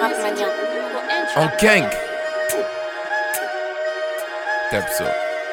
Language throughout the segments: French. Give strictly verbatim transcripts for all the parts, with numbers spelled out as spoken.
Rapmania. En gang. Tape ça.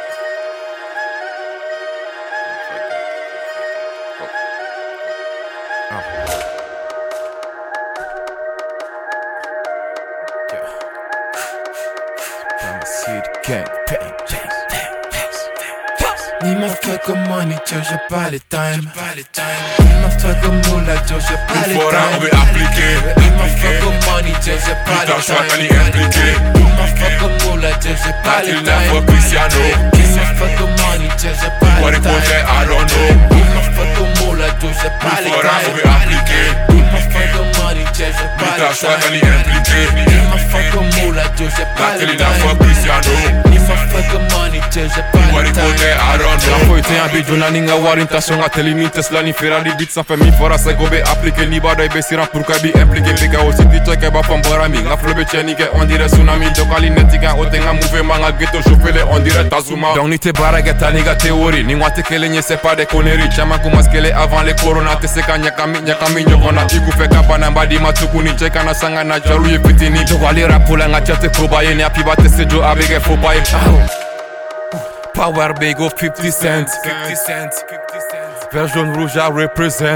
Gang, bang, bang, Ni me fais comme money, Joe, j'ai pas les time. Ni me fais comme moula, Joe, j'ai pas les time. Il faudra on veut appliquer. Ni me fais comme money, Joe, j'ai pas les Putain, je time. vais impliquer. Ni me fais comme moula, Joe, j'ai pas les Till time. never Cristiano. Ni me fais comme money, Joe, j'ai pas What les it time. was I don't know. Ni me fais comme moula, Joe, j'ai pas Il les faudra on time. veut appliquer. Ni me fais comme money, Joe, j'ai pas Putain, les je vais time. impliquer. Ni me fais comme moula, Joe, j'ai pas les Till time. never Cristiano. Ni me fais comme money, Joe, j'ai pas What les it was time. I don't know. Foi te ambiju na ninga orientation a teli ni Tesla ni Ferrari beat sans famille fora sa gobe appliquer ni bada be siran pour ka bi impliquer pega aussi ti check ba fam borami nga flobe cheni ke on dirait tsunami do kali netika o tenga mouvement nga ghetto chauffele on dirait Tazuma donc ni te baraga tani ga théorie ni ngwate kele nye c'est pas des conneries chama ko maskele avant les corona te seka nyaka mi nyaka mi nyokona iku fe kapana mbadi matuku ni cheka na sanga na jalu ye fitini do kali rapula nga chate ko baye ni apiba te sejo abege fo baye Power big of fifty cents. fifty cents. Version rouge à represent.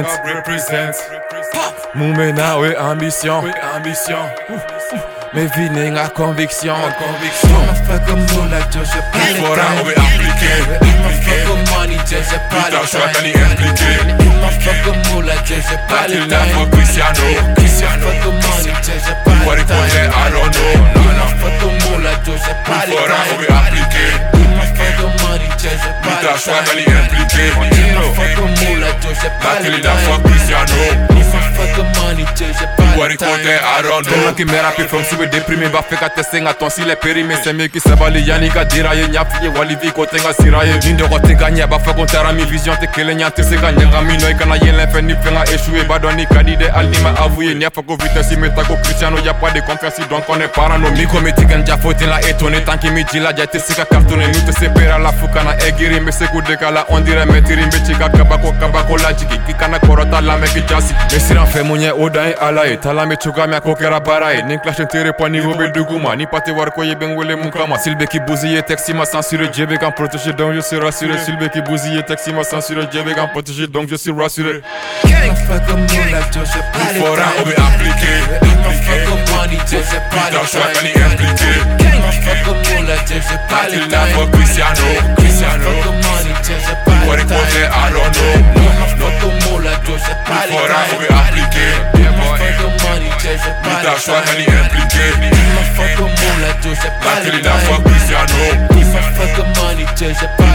Moumena ouais ambition. ambition. Mais vine à conviction. Ni me fais comme moula, Joe, j'ai pas Il les faudra on time. veut appliquer. Ni me fais comme money, Joe, j'ai pas Putain, les je vais time. impliquer. Ni me fais comme moula, Joe, j'ai pas les Till time. never Cristiano. Ni me fais comme money, Joe, j'ai pas What les it was time. I don't know. Ni me fais comme moula, Joe, j'ai pas Il les faudra on time. veut appliquer. Ni me fais comme money, Joe, j'ai pas Putain, les je vais time. impliquer. Ni me fais comme moula, Joe, j'ai pas les Till never time. Cristiano. Ni me fais comme money, Joe, j'ai pas What les it was time. I don't Tellement know. qui me rappe from sube déprimé va faire qu'à tester ton si les périmés c'est mieux qui s'abali yanika diraye nyafiye walivi kote nga siraye nindo kote ganya ba fa kontara mi vision te kele nyante se ganya ngami no ikana yelen fe ni fenga échoué badoni kadide alnima avoué nya fa ko vitesse meta ko Cristiano y a pas de confiance donc on est parano mi comme tikan ja faute la étonné tant que mi dila ja te sika cartonné nous te sépara la fukana egiri me se ko de kala on dirait metiri me chika kabako kabako la jiki kikana korota la meki jasi me siran fe munye odan alaye tala me chuga me kokera baraye nin clash tere po niveau be duguma ni pate war ko yeben wele mukama silbe ki bousiller texte m'a censuré Dieu veut qu'en protéger donc je suis rassuré silbe ki bousiller texte m'a censuré Dieu veut qu'en protéger donc je suis rassuré Ni me fais comme moula, Joe, j'ai pas les Il faudra on time. veut appliquer. Ni me fais comme money, Joe, j'ai pas Putain, les je vais time. impliquer. Ni me fais comme moula, Joe, j'ai pas les Till time. never Cristiano. Ni me Cristiano. fais comme money, Joe, j'ai pas What les it was time. I don't know. Ni me fais comme moula, Joe, j'ai pas Il les faudra on time. veut appliquer. Ni me fais comme money, Joe, j'ai pas Putain, les je vais time. impliquer. Ni me fais comme moula, Joe, j'ai pas Till les never time. Cristiano. Ni me fais comme money, Joe, j'ai pas